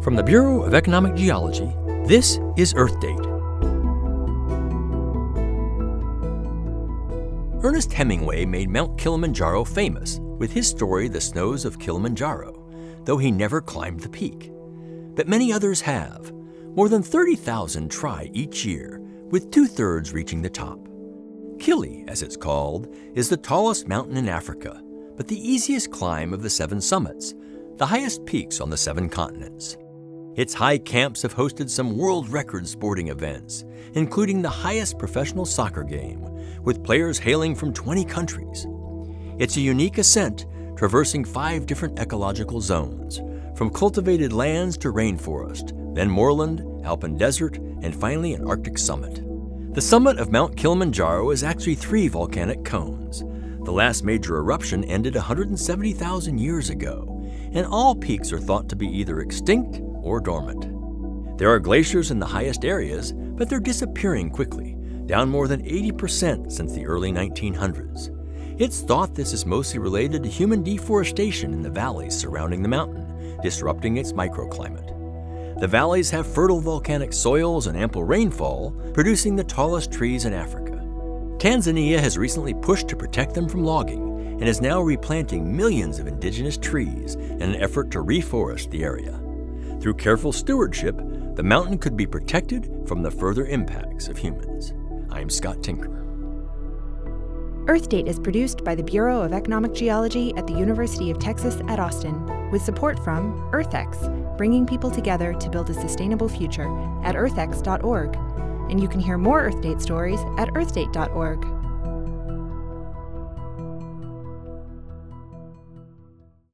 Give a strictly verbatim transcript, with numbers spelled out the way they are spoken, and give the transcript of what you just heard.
From the Bureau of Economic Geology, this is Earth Date. Ernest Hemingway made Mount Kilimanjaro famous with his story The Snows of Kilimanjaro, though he never climbed the peak. But many others have. More than thirty thousand try each year, with two-thirds reaching the top. Kili, as it's called, is the tallest mountain in Africa, but the easiest climb of the seven summits, the highest peaks on the seven continents. Its high camps have hosted some world record sporting events, including the highest professional soccer game, with players hailing from twenty countries. It's a unique ascent, traversing five different ecological zones, from cultivated lands to rainforest, then moorland, alpine desert, and finally an Arctic summit. The summit of Mount Kilimanjaro is actually three volcanic cones. The last major eruption ended one hundred seventy thousand years ago, and all peaks are thought to be either extinct or dormant. There are glaciers in the highest areas, but they're disappearing quickly, down more than eighty percent since the early nineteen hundreds. It's thought this is mostly related to human deforestation in the valleys surrounding the mountain, disrupting its microclimate. The valleys have fertile volcanic soils and ample rainfall, producing the tallest trees in Africa. Tanzania has recently pushed to protect them from logging and is now replanting millions of indigenous trees in an effort to reforest the area. Through careful stewardship, the mountain could be protected from the further impacts of humans. I'm Scott Tinker. Earth Date is produced by the Bureau of Economic Geology at the University of Texas at Austin, with support from EarthX, bringing people together to build a sustainable future at earth x dot org. And you can hear more Earth Date stories at earth date dot org.